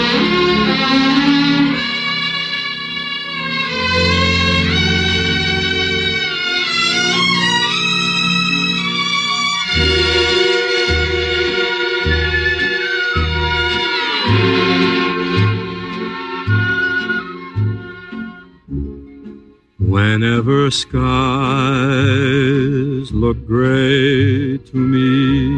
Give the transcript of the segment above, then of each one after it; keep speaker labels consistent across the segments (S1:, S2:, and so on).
S1: Whenever skies look gray to me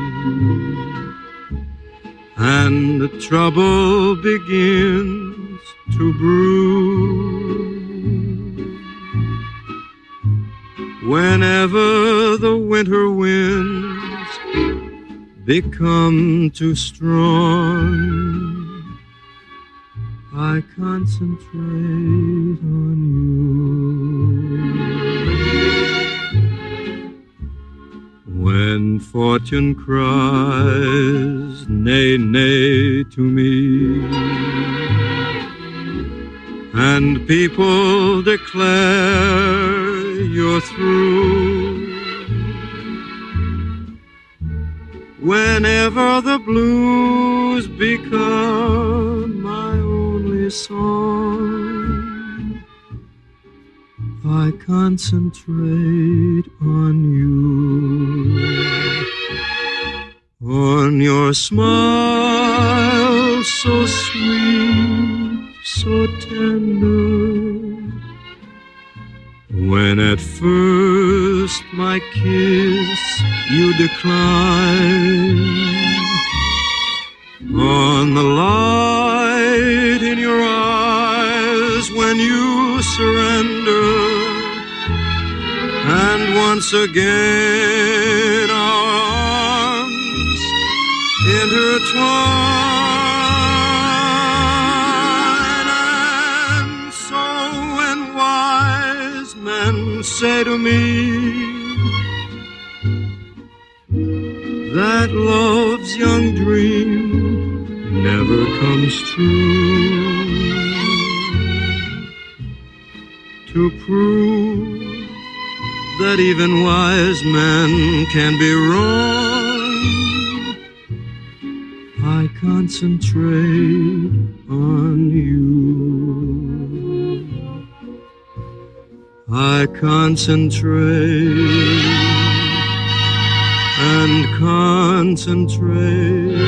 S1: and the trouble begins to brew, whenever the winter winds become too strong, I concentrate on you. When fortune cries nay, nay to me, and people declare you're through, whenever the blues become my only song, I concentrate on you, on your smile so sweet, so tender, when at first my kiss you decline, on the light in your eyes when you surrender, and once again our arms intertwine. And so when wise men say to me that love's young dream never comes true, to prove that even wise men can be wrong, I concentrate on you. I concentrate and concentrate